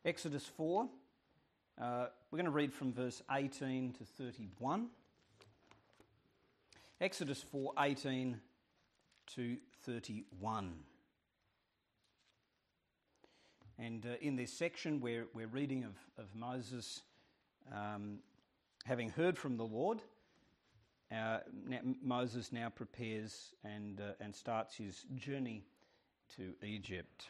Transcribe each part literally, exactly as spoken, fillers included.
Exodus four, uh, we're going to read from verse eighteen to thirty-one. Exodus four, eighteen to thirty-one. And uh, in this section we're, we're reading of, of Moses um, having heard from the Lord. Uh, now, Moses now prepares and, uh, and starts his journey to Egypt.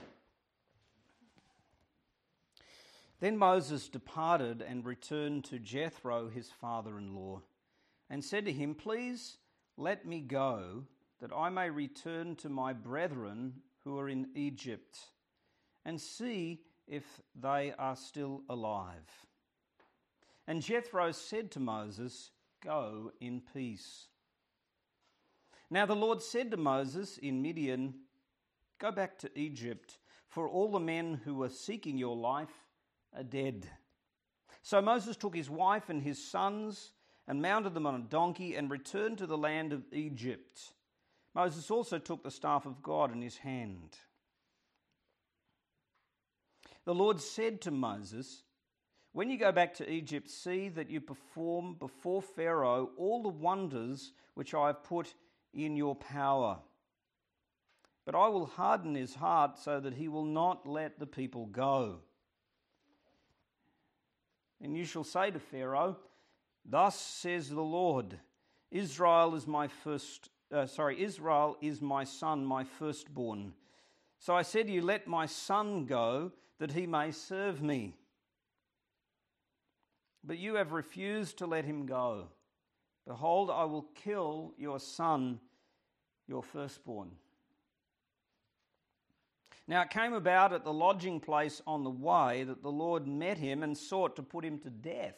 Then Moses departed and returned to Jethro, his father-in-law, and said to him, "Please let me go, that I may return to my brethren who are in Egypt, and see if they are still alive." And Jethro said to Moses, "Go in peace." Now the Lord said to Moses in Midian, "Go back to Egypt, for all the men who were seeking your life are dead." So Moses took his wife and his sons and mounted them on a donkey and returned to the land of Egypt. Moses also took the staff of God in his hand. The Lord said to Moses, "When you go back to Egypt, see that you perform before Pharaoh all the wonders which I have put in your power. But I will harden his heart so that he will not let the people go. And you shall say to Pharaoh, 'Thus says the Lord, Israel is my first, uh, sorry, Israel is my son, my firstborn. So I said to you, let my son go, that he may serve me. But you have refused to let him go. Behold, I will kill your son, your firstborn.' Now it came about at the lodging place on the way that the Lord met him and sought to put him to death.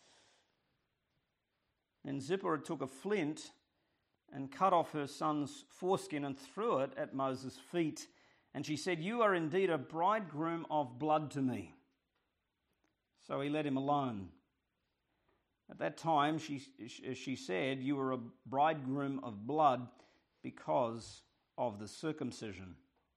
And Zipporah took a flint and cut off her son's foreskin and threw it at Moses' feet. And she said, 'You are indeed a bridegroom of blood to me.' So he let him alone. At that time she, she said, 'You are a bridegroom of blood because of the circumcision.'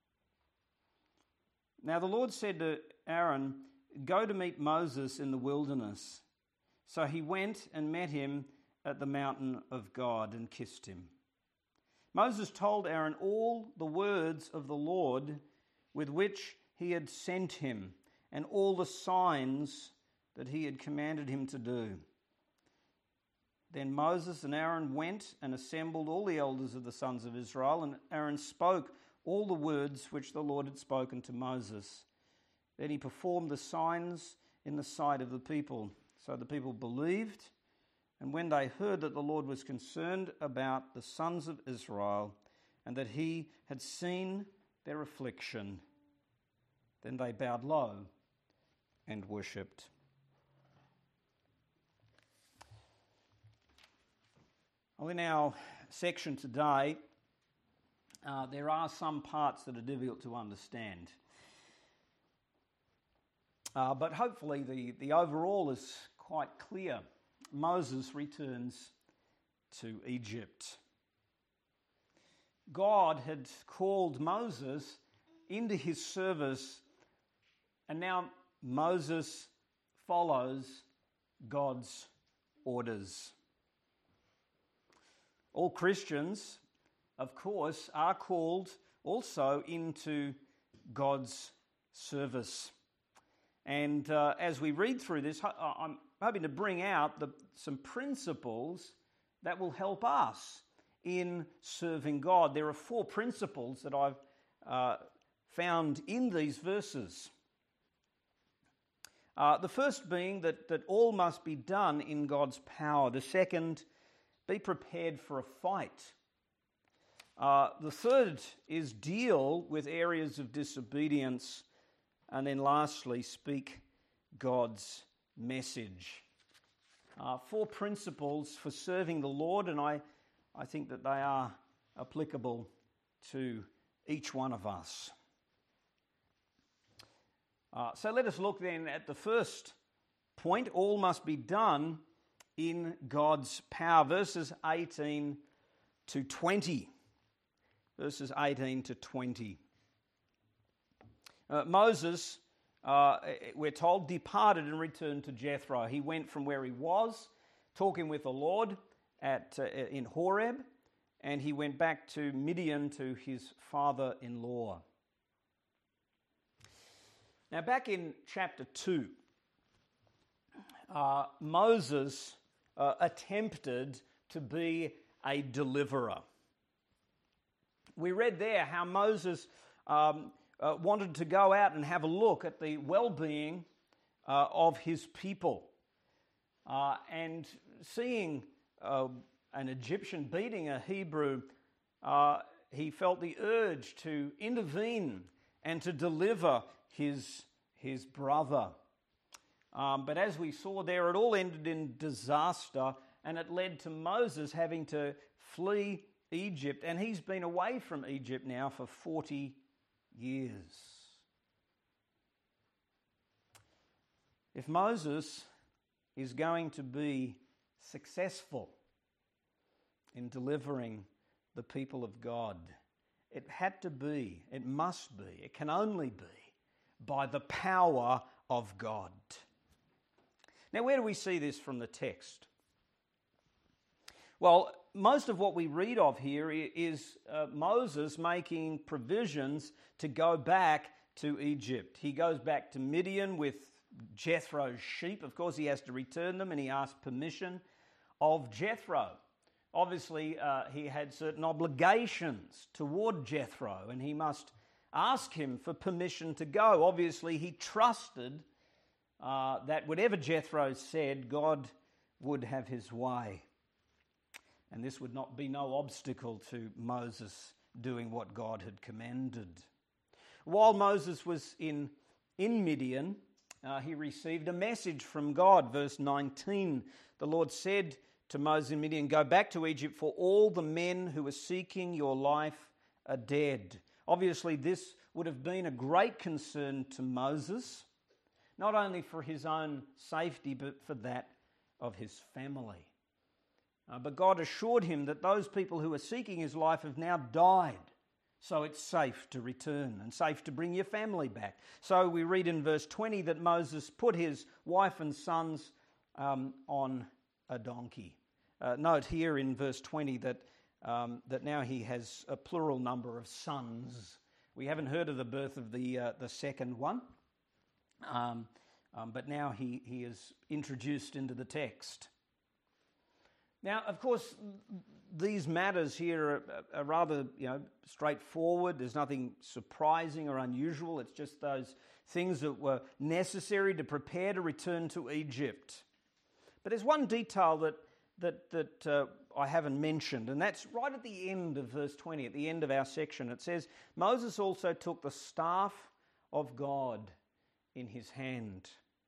Now the Lord said to Aaron, 'Go to meet Moses in the wilderness.' So he went and met him at the mountain of God and kissed him. Moses told Aaron all the words of the Lord with which he had sent him and all the signs that he had commanded him to do. Then Moses and Aaron went and assembled all the elders of the sons of Israel, and Aaron spoke all the words which the Lord had spoken to Moses. Then he performed the signs in the sight of the people. So the people believed, and when they heard that the Lord was concerned about the sons of Israel and that he had seen their affliction, then they bowed low and worshipped. Well, in our section today, Uh, there are some parts that are difficult to understand. Uh, but hopefully the, the overall is quite clear. Moses returns to Egypt. God had called Moses into his service, and now Moses follows God's orders. All Christians, of course, are called also into God's service. And uh, as we read through this, I'm hoping to bring out the, some principles that will help us in serving God. There are four principles that I've uh, found in these verses. Uh, the first being that, that all must be done in God's power. The second, be prepared for a fight. Uh, the third is deal with areas of disobedience. And then lastly, speak God's message. Uh, four principles for serving the Lord, and I, I think that they are applicable to each one of us. Uh, so let us look then at the first point. All must be done in God's power. Verses eighteen to twenty. Verses eighteen to twenty. Uh, Moses uh, we're told, departed and returned to Jethro. He went from where he was, talking with the Lord at uh, in Horeb, and he went back to Midian to his father-in-law. Now, back in chapter two, uh, Moses uh, attempted to be a deliverer. We read there how Moses um, uh, wanted to go out and have a look at the well-being uh, of his people. Uh, and seeing uh, an Egyptian beating a Hebrew, uh, he felt the urge to intervene and to deliver his, his brother. Um, but as we saw there, it all ended in disaster, and it led to Moses having to flee Egypt, and he's been away from Egypt now for forty years. If Moses is going to be successful in delivering the people of God, it had to be, it must be, it can only be by the power of God. Now, where do we see this from the text? Well, most of what we read of here is uh, Moses making provisions to go back to Egypt. He goes back to Midian with Jethro's sheep. Of course, he has to return them, and he asks permission of Jethro. Obviously, uh, he had certain obligations toward Jethro, and he must ask him for permission to go. Obviously, he trusted uh, that whatever Jethro said, God would have his way. And this would not be no obstacle to Moses doing what God had commanded. While Moses was in, in Midian, uh, he received a message from God. Verse nineteen, the Lord said to Moses in Midian, "Go back to Egypt, for all the men who are seeking your life are dead." Obviously, this would have been a great concern to Moses, not only for his own safety, but for that of his family. Uh, but God assured him that those people who are seeking his life have now died, so it's safe to return and safe to bring your family back. So we read in verse twenty that Moses put his wife and sons um, on a donkey. Uh, note here in verse twenty that, um, that now he has a plural number of sons. We haven't heard of the birth of the, uh, the second one, um, um, but now he, he is introduced into the text. Now, of course, these matters here are, are rather, you know, straightforward. There's nothing surprising or unusual. It's just those things that were necessary to prepare to return to Egypt. But there's one detail that that that uh, I haven't mentioned, and that's right at the end of verse twenty, at the end of our section. It says, Moses also took the staff of God in his hand.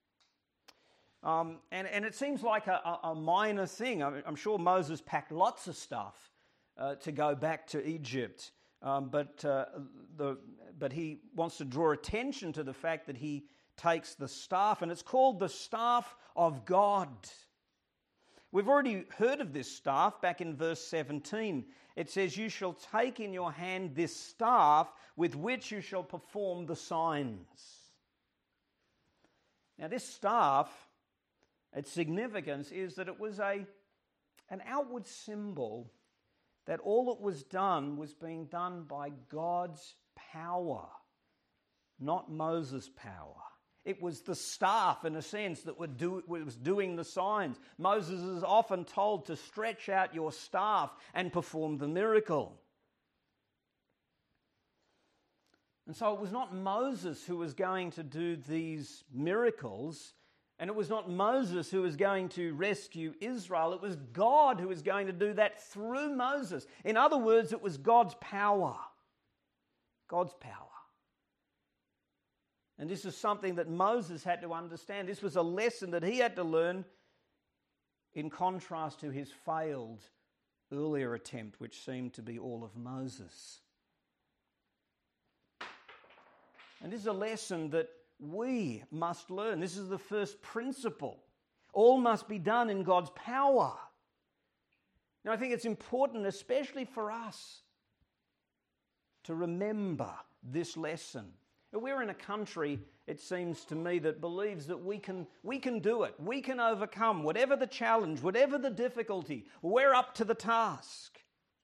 Um, and, and it seems like a, a minor thing. I mean, I'm sure Moses packed lots of stuff uh, to go back to Egypt, um, but uh, the but he wants to draw attention to the fact that he takes the staff, and it's called the staff of God. We've already heard of this staff back in verse seventeen. It says, "You shall take in your hand this staff with which you shall perform the signs." Now, this staff, its significance is that it was a an outward symbol that all that was done was being done by God's power, not Moses' power. It was the staff, in a sense, that would do, was doing the signs. Moses is often told to stretch out your staff and perform the miracle. And so it was not Moses who was going to do these miracles, and it was not Moses who was going to rescue Israel. It was God who was going to do that through Moses. In other words, it was God's power. God's power. And this is something that Moses had to understand. This was a lesson that he had to learn in contrast to his failed earlier attempt, which seemed to be all of Moses. And this is a lesson that we must learn. This is the first principle. All must be done in God's power. Now, I think it's important, especially for us, to remember this lesson. We're in a country, it seems to me, that believes that we can, we can do it. We can overcome whatever the challenge, whatever the difficulty. We're up to the task.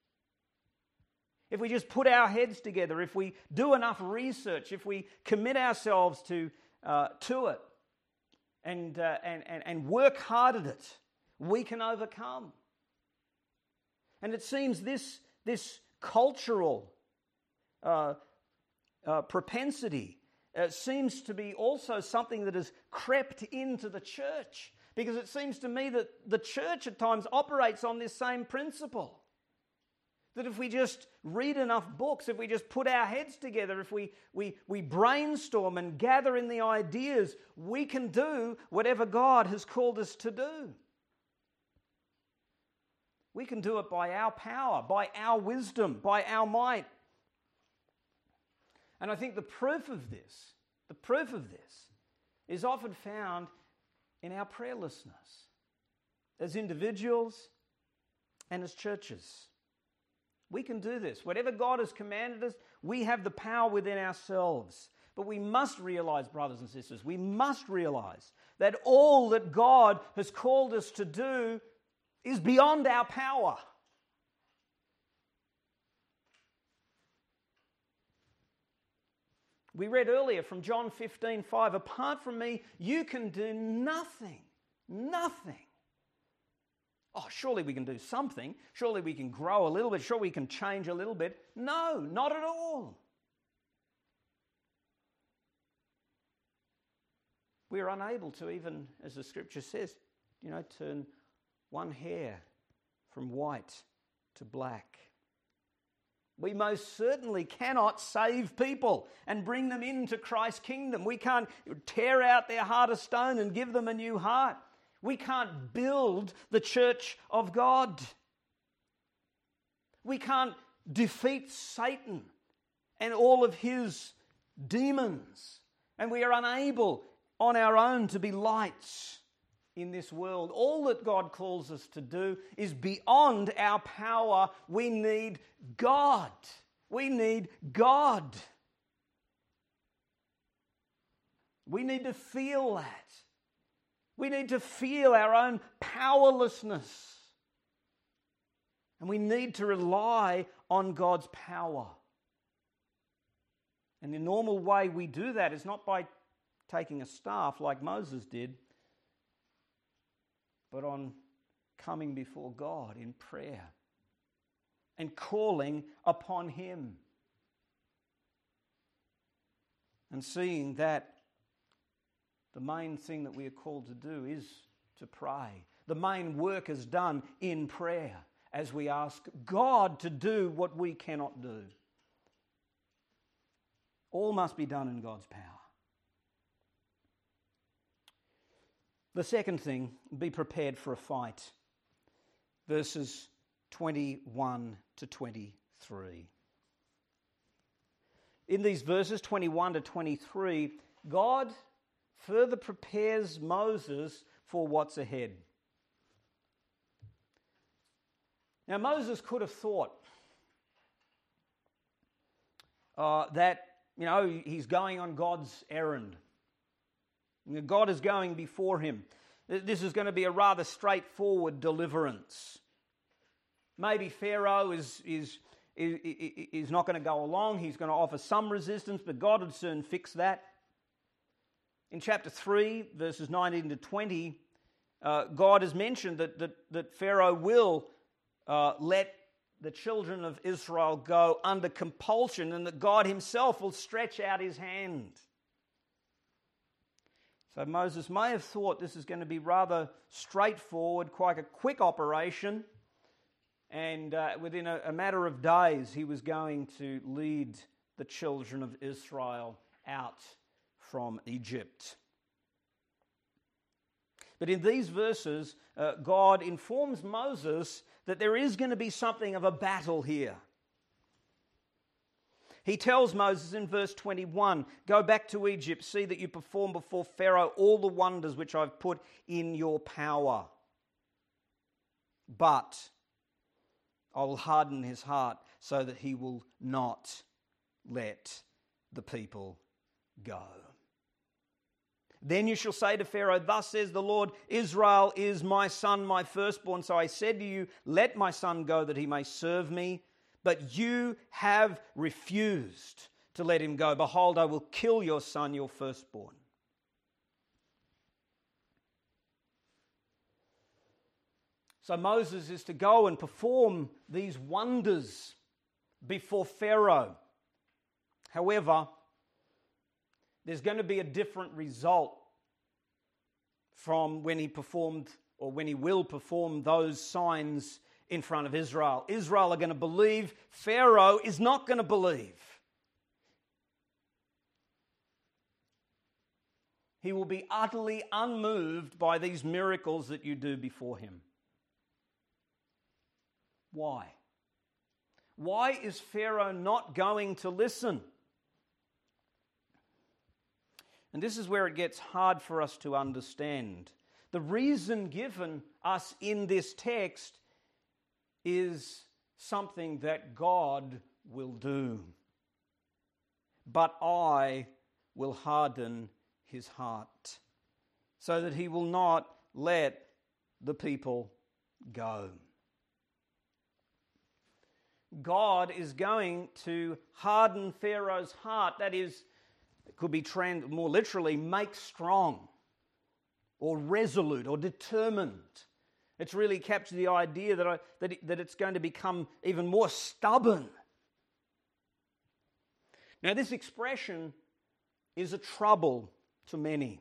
If we just put our heads together, if we do enough research, if we commit ourselves to, uh, to it and, uh, and, and, and work hard at it, we can overcome. And it seems this, this cultural uh, uh, propensity uh, seems to be also something that has crept into the church, because it seems to me that the church at times operates on this same principle. That if we just read enough books, if we just put our heads together, if we, we, we brainstorm and gather in the ideas, we can do whatever God has called us to do. We can do it by our power, by our wisdom, by our might. And I think the proof of this, the proof of this, is often found in our prayerlessness as individuals and as churches. We can do this. Whatever God has commanded us, we have the power within ourselves. But we must realize, brothers and sisters, we must realize that all that God has called us to do is beyond our power. We read earlier from John fifteen five, apart from me, you can do nothing. Nothing. Oh, surely we can do something. Surely we can grow a little bit. Surely we can change a little bit. No, not at all. We are unable to even, as the scripture says, you know, turn one hair from white to black. We most certainly cannot save people and bring them into Christ's kingdom. We can't tear out their heart of stone and give them a new heart. We can't build the church of God. We can't defeat Satan and all of his demons. And we are unable on our own to be lights in this world. All that God calls us to do is beyond our power. We need God. We need God. We need to feel that. We need to feel our own powerlessness. And we need to rely on God's power. And the normal way we do that is not by taking a staff like Moses did, but on coming before God in prayer and calling upon Him. And seeing that the main thing that we are called to do is to pray. The main work is done in prayer as we ask God to do what we cannot do. All must be done in God's power. The second thing, be prepared for a fight. Verses twenty-one to twenty-three. In these verses, twenty-one to twenty-three, God further prepares Moses for what's ahead. Now, Moses could have thought uh, that, you know, he's going on God's errand. God is going before him. This is going to be a rather straightforward deliverance. Maybe Pharaoh is, is, is, is not going to go along. He's going to offer some resistance, but God would soon fix that. In chapter three, verses nineteen to twenty, uh, God has mentioned that, that, that Pharaoh will uh, let the children of Israel go under compulsion, and that God himself will stretch out his hand. So Moses may have thought this is going to be rather straightforward, quite a quick operation, and uh, within a, a matter of days he was going to lead the children of Israel out from Egypt. But in these verses, uh, God informs Moses that there is going to be something of a battle here. He tells Moses in verse twenty-one, go back to Egypt, see that you perform before Pharaoh all the wonders which I've put in your power. But I will harden his heart so that he will not let the people go. Then you shall say to Pharaoh, thus says the Lord, Israel is my son, my firstborn. So I said to you, let my son go that he may serve me. But you have refused to let him go. Behold, I will kill your son, your firstborn. So Moses is to go and perform these wonders before Pharaoh. However, there's going to be a different result from when he performed or when he will perform those signs in front of Israel. Israel are going to believe. Pharaoh is not going to believe. He will be utterly unmoved by these miracles that you do before him. Why? Why is Pharaoh not going to listen? And this is where it gets hard for us to understand. The reason given us in this text is something that God will do. But I will harden his heart, so that he will not let the people go. God is going to harden Pharaoh's heart. That is, it could be trans- more literally, make strong or resolute or determined. It's really captured the idea that, I, that, it, that it's going to become even more stubborn. Now, this expression is a trouble to many.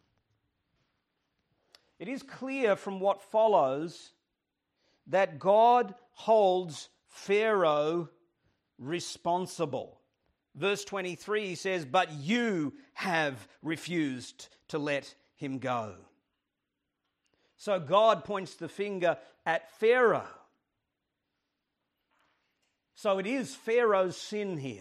It is clear from what follows that God holds Pharaoh responsible. Verse twenty-three says, but you have refused to let him go. So God points the finger at Pharaoh. So it is Pharaoh's sin here.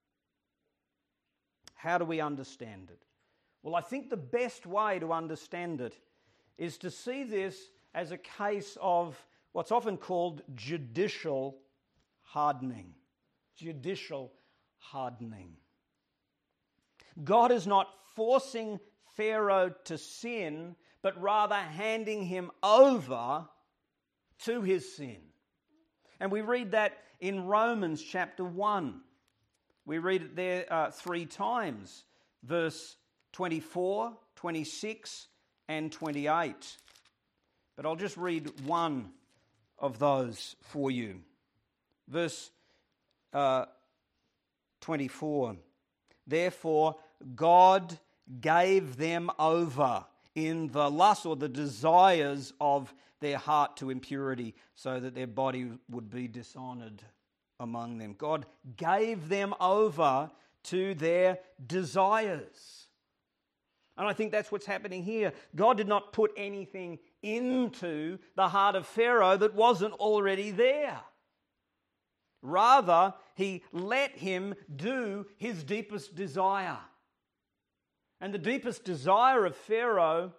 How do we understand it? Well, I think the best way to understand it is to see this as a case of what's often called judicial hardening. Judicial hardening. God is not forcing Pharaoh to sin, but rather handing him over to his sin. And we read that in Romans chapter one. We read it there uh, three times. Verse twenty-four, twenty-six, and twenty-eight. But I'll just read one of those for you. Verse uh, twenty-four. Therefore, God gave them over in the lust or the desires of their heart to impurity, so that their body would be dishonored among them. God gave them over to their desires. And I think that's what's happening here. God did not put anything into the heart of Pharaoh that wasn't already there. Rather, he let him do his deepest desire. And the deepest desire of Pharaoh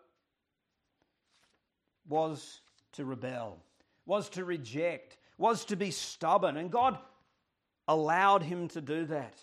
was to rebel, was to reject, was to be stubborn. And God allowed him to do that.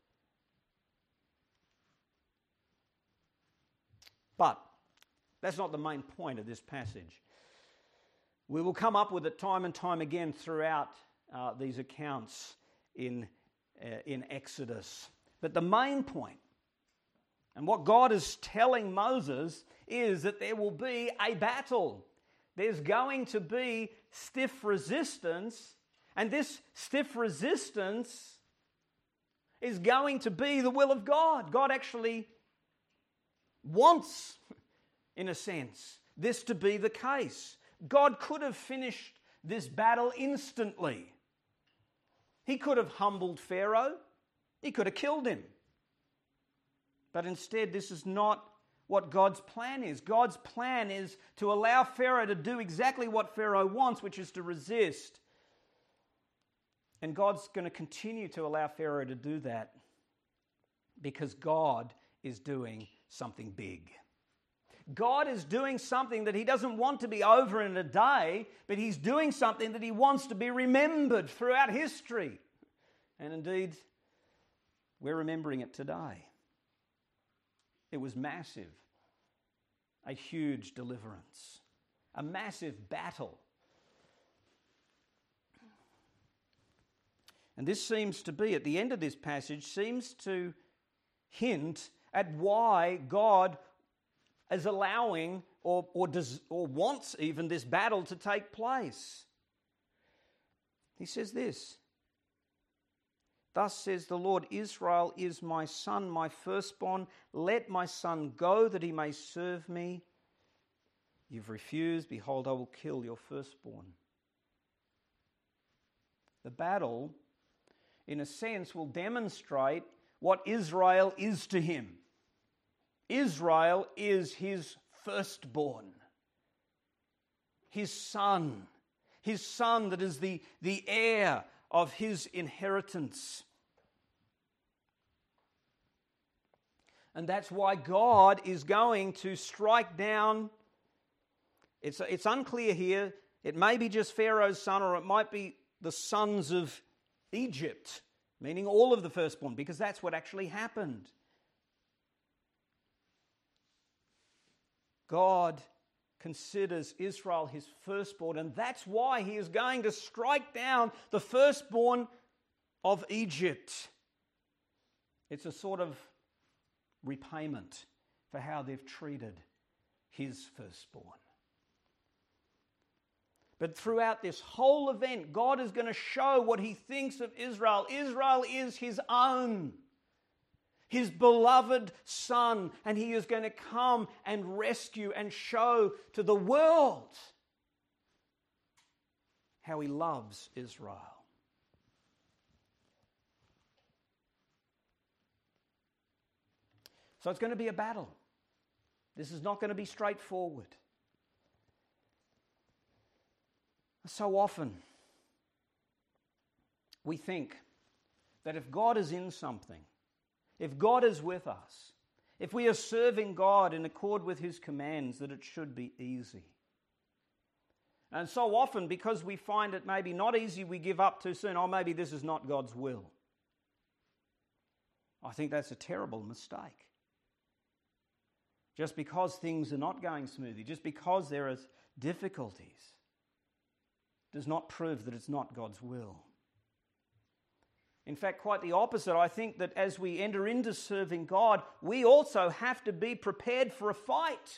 But that's not the main point of this passage. We will come up with it time and time again throughout uh, these accounts in, uh, in Exodus. But the main point, and what God is telling Moses, is that there will be a battle. There's going to be stiff resistance, and this stiff resistance is going to be the will of God. God actually wants, in a sense, this to be the case. God could have finished this battle instantly. He could have humbled Pharaoh. He could have killed him. But instead, this is not what God's plan is. God's plan is to allow Pharaoh to do exactly what Pharaoh wants, which is to resist. And God's going to continue to allow Pharaoh to do that because God is doing something big. God is doing something that he doesn't want to be over in a day, but he's doing something that he wants to be remembered throughout history. And indeed, we're remembering it today. It was massive. A huge deliverance. A massive battle. And this seems to be, at the end of this passage, seems to hint at why God is allowing or, or, does, or wants even this battle to take place. He says this, "Thus says the Lord, Israel is my son, my firstborn. Let my son go that he may serve me. You've refused. Behold, I will kill your firstborn." The battle, in a sense, will demonstrate what Israel is to him. Israel is his firstborn, his son, his son that is the, the heir of his inheritance. And that's why God is going to strike down. It's, it's unclear here. It may be just Pharaoh's son, or it might be the sons of Egypt, meaning all of the firstborn, because that's what actually happened. God considers Israel his firstborn, and that's why he is going to strike down the firstborn of Egypt. It's a sort of repayment for how they've treated his firstborn. But throughout this whole event, God is going to show what he thinks of Israel. Israel is his own, his beloved son, and he is going to come and rescue and show to the world how he loves Israel. So it's going to be a battle. This is not going to be straightforward. So often, we think that if God is in something, if God is with us, if we are serving God in accord with his commands, that it should be easy. And so often, because we find it maybe not easy, we give up too soon. Oh, maybe this is not God's will. I think that's a terrible mistake. Just because things are not going smoothly, just because there are difficulties, does not prove that it's not God's will. In fact, quite the opposite. I think that as we enter into serving God, we also have to be prepared for a fight.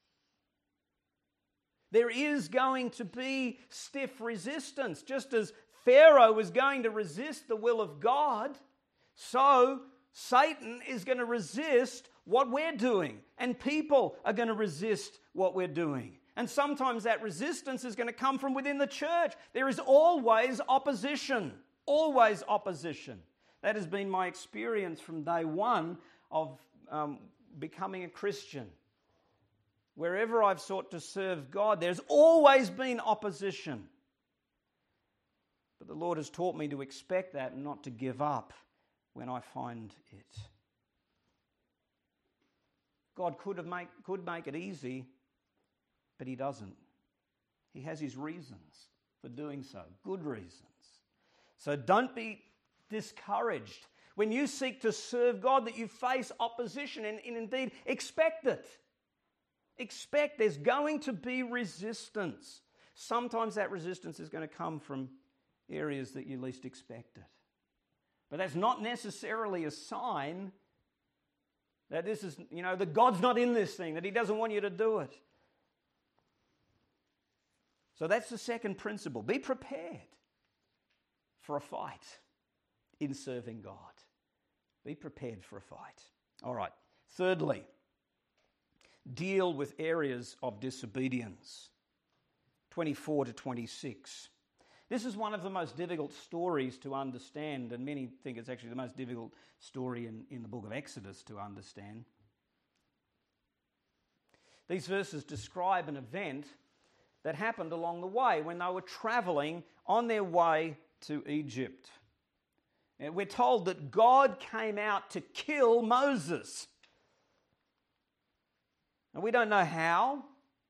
There is going to be stiff resistance. Just as Pharaoh was going to resist the will of God, so Satan is going to resist what we're doing, and people are going to resist what we're doing. And sometimes that resistance is going to come from within the church. There is always opposition, always opposition. That has been my experience from day one of um, becoming a Christian. Wherever I've sought to serve God, there's always been opposition. But the Lord has taught me to expect that and not to give up when I find it. God could have make, could make it easy, but he doesn't. He has his reasons for doing so, good reasons. So don't be discouraged when you seek to serve God that you face opposition, and, and indeed expect it. Expect there's going to be resistance. Sometimes that resistance is going to come from areas that you least expect it. But that's not necessarily a sign that this is, you know, that God's not in this thing, that he doesn't want you to do it. So that's the second principle. Be prepared for a fight in serving God. Be prepared for a fight. All right. Thirdly, deal with areas of disobedience. twenty-four to twenty-six. This is one of the most difficult stories to understand, and many think it's actually the most difficult story in, in the book of Exodus to understand. These verses describe an event that happened along the way when they were travelling on their way to Egypt. And we're told that God came out to kill Moses. And we don't know how.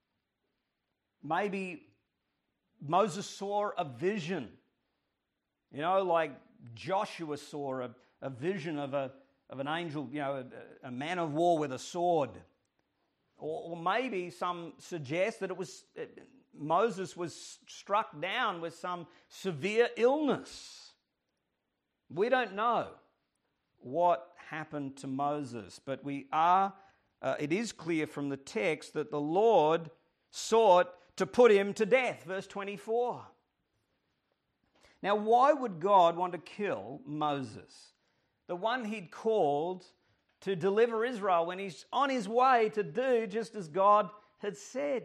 Maybe Moses saw a vision, you know, like Joshua saw a, a vision of a of an angel, you know, a, a man of war with a sword. Or, or maybe some suggest that it was uh, Moses was struck down with some severe illness. We don't know what happened to Moses, but we are, uh, it is clear from the text that the Lord sought to put him to death. Verse twenty-four. Now, why would God want to kill Moses, the one he'd called to deliver Israel, when he's on his way to do just as God had said?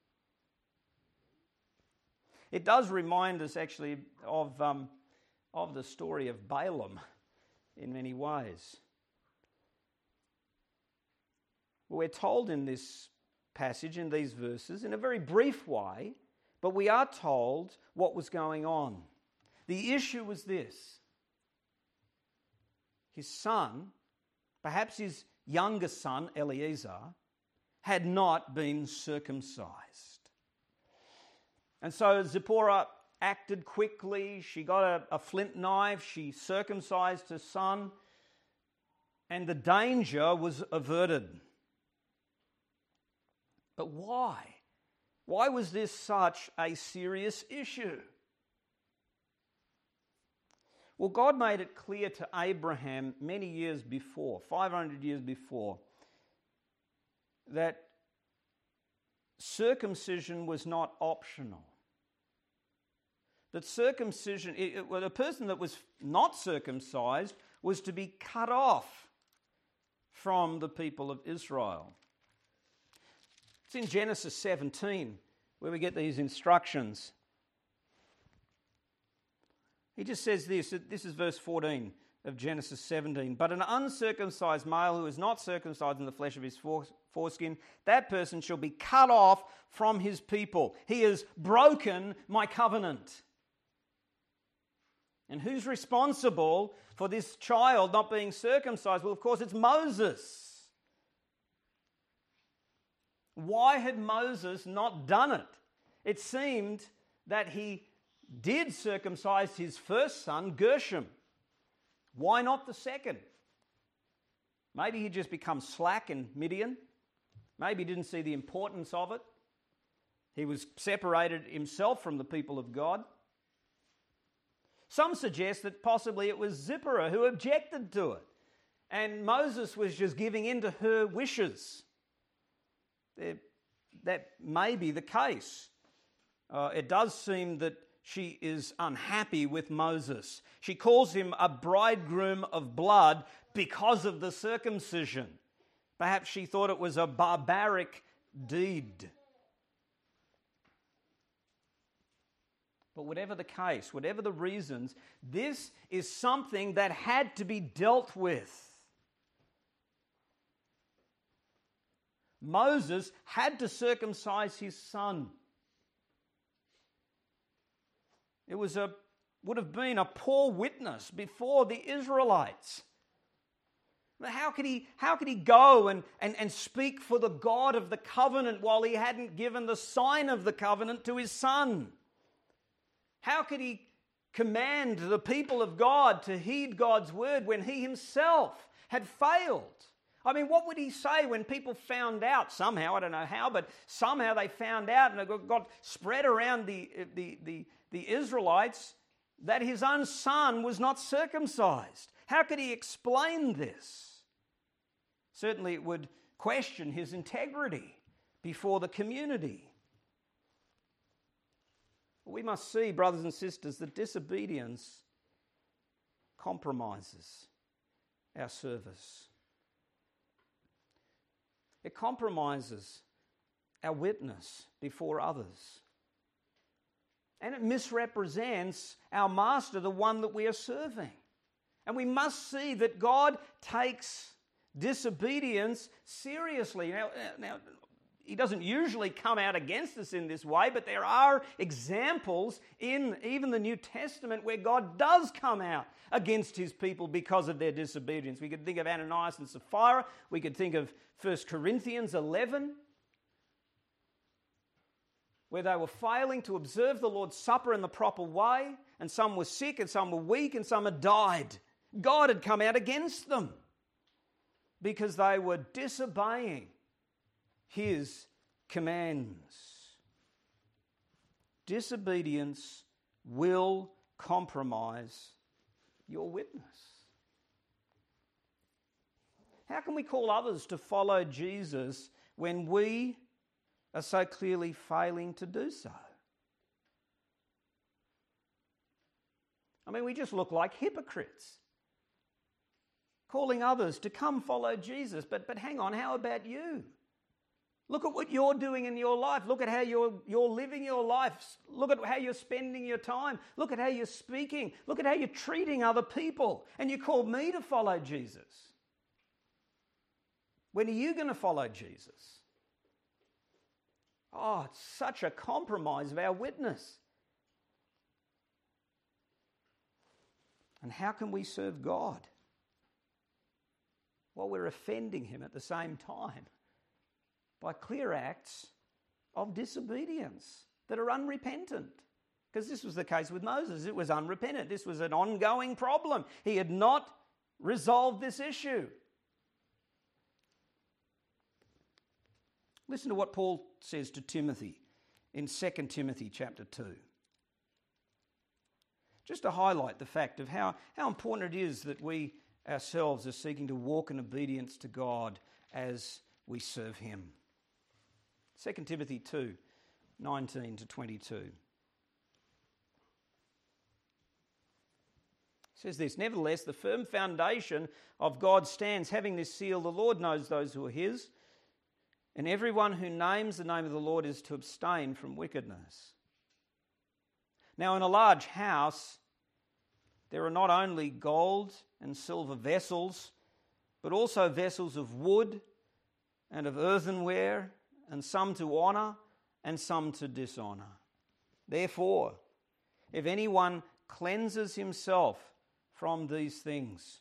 It does remind us actually of, um, of the story of Balaam in many ways. We're told in this passage, in these verses, in a very brief way, but we are told what was going on. The issue was this: his son, perhaps his younger son, Eliezer, had not been circumcised. And so Zipporah acted quickly. She got a, a flint knife. She circumcised her son. And the danger was averted. But why? Why was this such a serious issue? Well, God made it clear to Abraham many years before, five hundred years before, that circumcision was not optional. That circumcision, it, it, well, the person that was not circumcised was to be cut off from the people of Israel. It's in Genesis seventeen where we get these instructions. He just says this, this is verse fourteen of Genesis seventeen. But an uncircumcised male who is not circumcised in the flesh of his foreskin, that person shall be cut off from his people. He has broken my covenant. And who's responsible for this child not being circumcised? Well, of course, it's Moses. Why had Moses not done it? It seemed that he did circumcise his first son, Gershom. Why not the second? Maybe he'd just become slack in Midian. Maybe he didn't see the importance of it. He was separated himself from the people of God. Some suggest that possibly it was Zipporah who objected to it, and Moses was just giving in to her wishes. That may be the case. Uh, it does seem that she is unhappy with Moses. She calls him a bridegroom of blood because of the circumcision. Perhaps she thought it was a barbaric deed. But whatever the case, whatever the reasons, this is something that had to be dealt with. Moses had to circumcise his son. It was a, would have been a poor witness before the Israelites. How could he, how could he go and, and, and speak for the God of the covenant while he hadn't given the sign of the covenant to his son? How could he command the people of God to heed God's word when he himself had failed? I mean, what would he say when people found out somehow, I don't know how, but somehow they found out and it got spread around the, the, the, the Israelites that his own son was not circumcised? How could he explain this? Certainly it would question his integrity before the community. We must see, brothers and sisters, that disobedience compromises our service. It compromises our witness before others. And it misrepresents our master, the one that we are serving. And we must see that God takes disobedience seriously. Now, now, he doesn't usually come out against us in this way, but there are examples in even the New Testament where God does come out against his people because of their disobedience. We could think of Ananias and Sapphira. We could think of First Corinthians eleven, where they were failing to observe the Lord's Supper in the proper way, and some were sick and some were weak and some had died. God had come out against them. because they were disobeying his commands. Disobedience will compromise your witness. How can we call others to follow Jesus when we are so clearly failing to do so? I mean, we just look like hypocrites, calling others to come follow Jesus. But, but hang on, how about you? Look at what you're doing in your life. Look at how you're, you're living your life. Look at how you're spending your time. Look at how you're speaking. Look at how you're treating other people. And you call me to follow Jesus. When are you going to follow Jesus? Oh, it's such a compromise of our witness. And how can we serve God? Well, we're offending him at the same time by clear acts of disobedience that are unrepentant. Because this was the case with Moses. It was unrepentant. This was an ongoing problem. He had not resolved this issue. Listen to what Paul says to Timothy in Second Timothy chapter two. Just to highlight the fact of how, how important it is that we ourselves are seeking to walk in obedience to God as we serve him. Second Timothy two, nineteen to twenty-two. It says this, "Nevertheless, the firm foundation of God stands, having this seal, the Lord knows those who are his, and everyone who names the name of the Lord is to abstain from wickedness. Now in a large house there are not only gold and silver vessels, but also vessels of wood and of earthenware, and some to honour and some to dishonour. Therefore, if anyone cleanses himself from these things,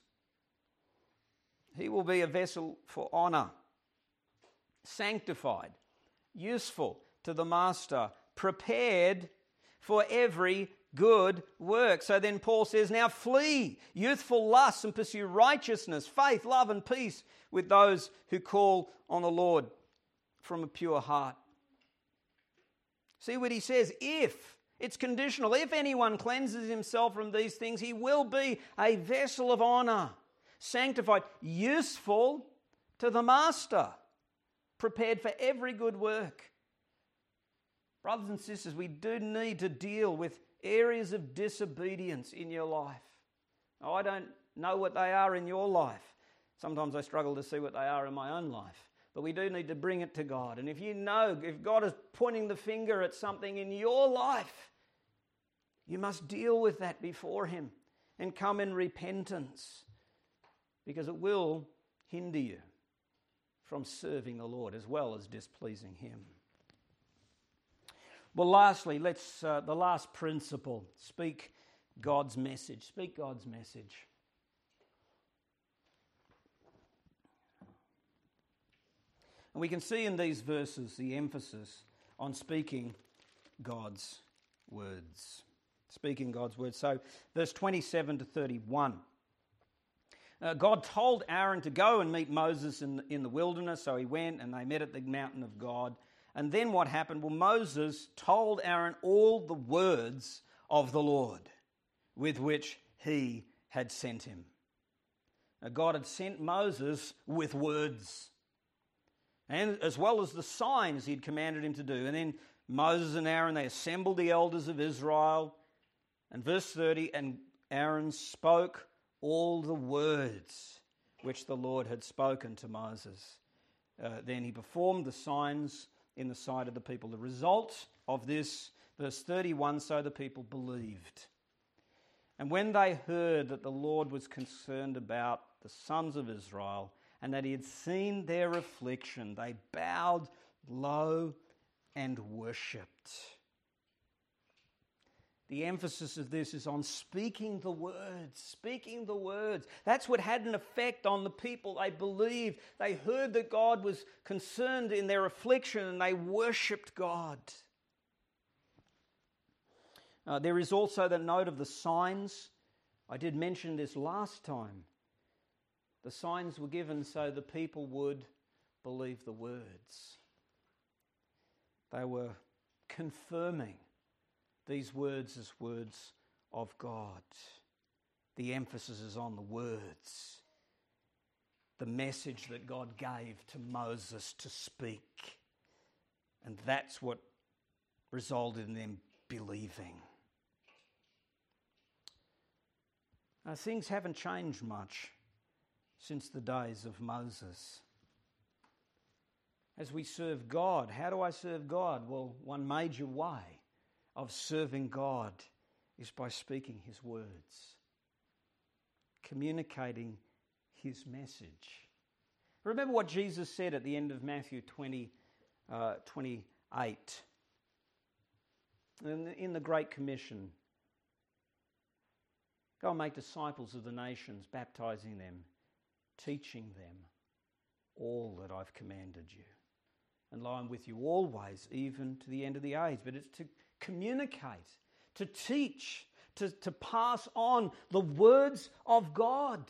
he will be a vessel for honour, sanctified, useful to the master, prepared for every good work." So then Paul says, now flee youthful lusts and pursue righteousness, faith, love and peace with those who call on the Lord from a pure heart. See what he says? If, it's conditional, if anyone cleanses himself from these things, he will be a vessel of honour, sanctified, useful to the master, prepared for every good work. Brothers and sisters, we do need to deal with areas of disobedience in your life. Now, I don't know what they are in your life. Sometimes I struggle to see what they are in my own life. But we do need to bring it to God. And if you know, if God is pointing the finger at something in your life, you must deal with that before him and come in repentance, because it will hinder you from serving the Lord as well as displeasing him. Well, lastly, let's uh, the last principle, speak God's message. Speak God's message. And we can see in these verses the emphasis on speaking God's words. Speaking God's words. So, verse twenty-seven to thirty-one. Uh, God told Aaron to go and meet Moses in, in the wilderness, so he went and they met at the mountain of God. And then what happened? Well, Moses told Aaron all the words of the Lord with which he had sent him. Now, God had sent Moses with words, and as well as the signs he'd commanded him to do. And then Moses and Aaron, they assembled the elders of Israel. And verse thirty, and Aaron spoke all the words which the Lord had spoken to Moses. Uh, then he performed the signs in the sight of the people. The result of this, verse thirty-one, so the people believed. And when they heard that the Lord was concerned about the sons of Israel and that he had seen their affliction, they bowed low and worshipped. The emphasis of this is on speaking the words, speaking the words. That's what had an effect on the people. They believed. They heard that God was concerned in their affliction and they worshipped God. Uh, there is also the note of the signs. I did mention this last time. The signs were given so the people would believe the words. They were confirming these words as words of God. The emphasis is on the words. The message that God gave to Moses to speak. And that's what resulted in them believing. Now, things haven't changed much since the days of Moses. As we serve God, how do I serve God? Well, one major way of serving God is by speaking His words, communicating His message. Remember what Jesus said at the end of Matthew twenty, uh, twenty-eight. In the, in the Great Commission, go and make disciples of the nations, baptizing them, teaching them all that I've commanded you. And lo, I'm with you always, even to the end of the age. But it's to communicate, to teach, to, to pass on the words of God.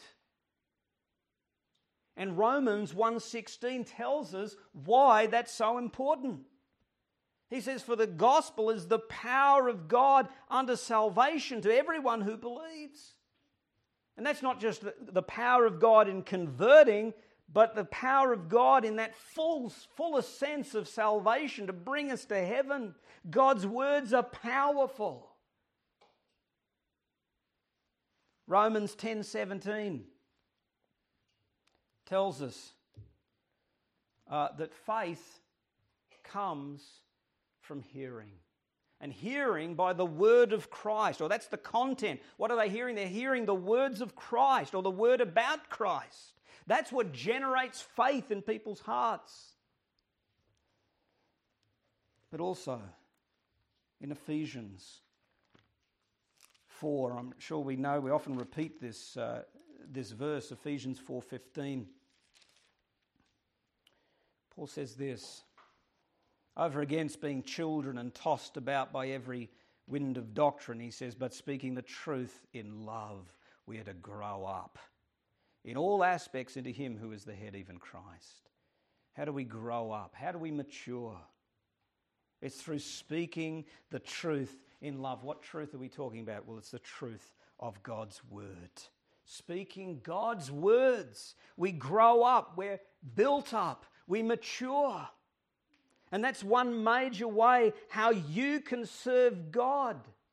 And Romans one sixteen tells us why that's so important. He says, for the gospel is the power of God unto salvation to everyone who believes. And that's not just the, the power of God in converting, but the power of God in that full, fullest sense of salvation to bring us to heaven. God's words are powerful. Romans ten seventeen tells us uh, that faith comes from hearing. And hearing by the word of Christ, or that's the content. What are they hearing? They're hearing the words of Christ, or the word about Christ. That's what generates faith in people's hearts. But also, in Ephesians four, I'm sure we know, we often repeat this, uh, this verse, Ephesians four fifteen. Paul says this, over against being children and tossed about by every wind of doctrine, he says, but speaking the truth in love, we are to grow up in all aspects into Him who is the head, even Christ. How do we grow up? How do we mature? It's through speaking the truth in love. What truth are we talking about? Well, it's the truth of God's word. Speaking God's words. We grow up. We're built up. We mature. And that's one major way how you can serve God.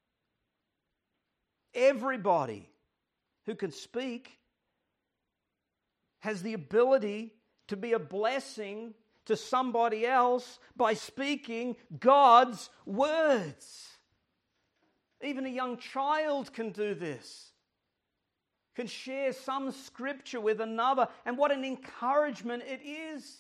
Everybody who can speak has the ability to be a blessing to somebody else by speaking God's words. Even a young child can do this. Can share some scripture with another. And what an encouragement it is.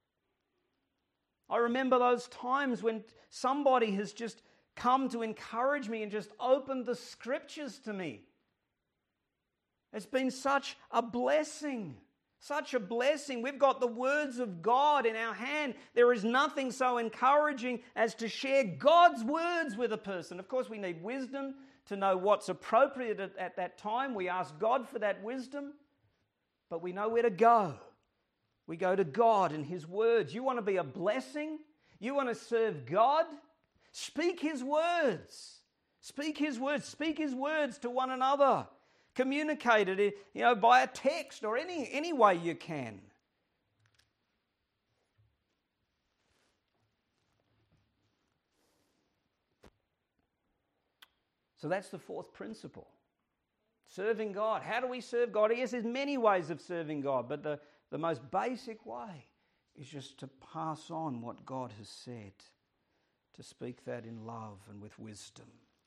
I remember those times when somebody has just come to encourage me and just opened the scriptures to me. It's been such a blessing. Such a blessing. We've got the words of God in our hand. There is nothing so encouraging as to share God's words with a person. Of course, we need wisdom to know what's appropriate at, at that time. We ask God for that wisdom, but we know where to go. We go to God and His words. You want to be a blessing? You want to serve God? Speak His words. Speak His words. Speak His words to one another. Communicate it, you know, by a text or any, any way you can. So that's the fourth principle. Serving God. How do we serve God? Yes, there's many ways of serving God, but the, the most basic way is just to pass on what God has said, to speak that in love and with wisdom.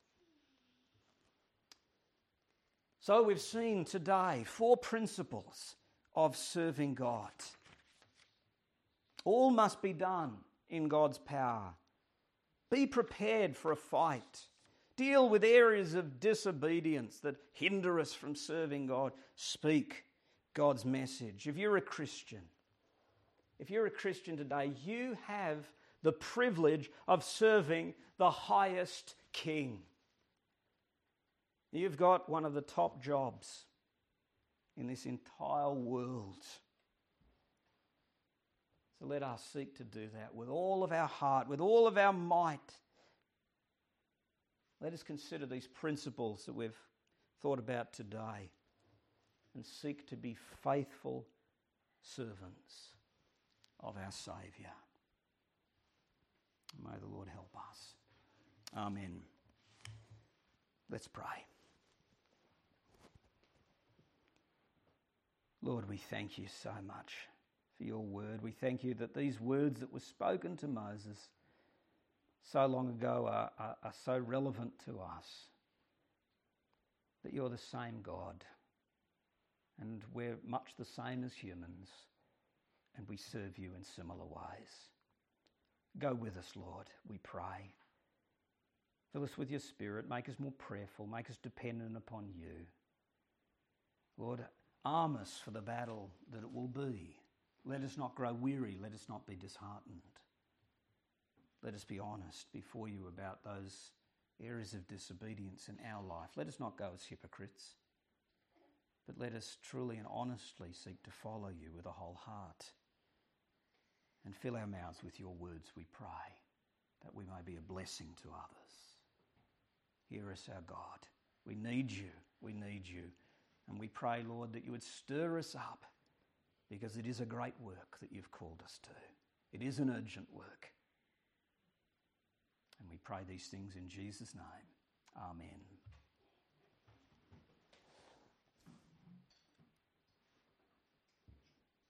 So we've seen today four principles of serving God. All must be done in God's power. Be prepared for a fight. Deal with areas of disobedience that hinder us from serving God. Speak God's message. If you're a Christian, if you're a Christian today, you have the privilege of serving the highest King. You've got one of the top jobs in this entire world. So let us seek to do that with all of our heart, with all of our might. Let us consider these principles that we've thought about today and seek to be faithful servants of our Saviour. May the Lord help us. Amen. Let's pray. Lord, we thank you so much for your word. We thank you that these words that were spoken to Moses so long ago are, are, are so relevant to us, that you're the same God, and we're much the same as humans, and we serve you in similar ways. Go with us, Lord, we pray. Fill us with your Spirit, make us more prayerful, make us dependent upon you. Lord, arm us for the battle that it will be. Let us not grow weary, let us not be disheartened. Let us be honest before you about those areas of disobedience in our life. Let us not go as hypocrites, but let us truly and honestly seek to follow you with a whole heart. And fill our mouths with your words, we pray, that we may be a blessing to others. Hear us, our God. We need you. We need you. And we pray, Lord, that you would stir us up, because it is a great work that you've called us to. It is an urgent work. And we pray these things in Jesus' name. Amen.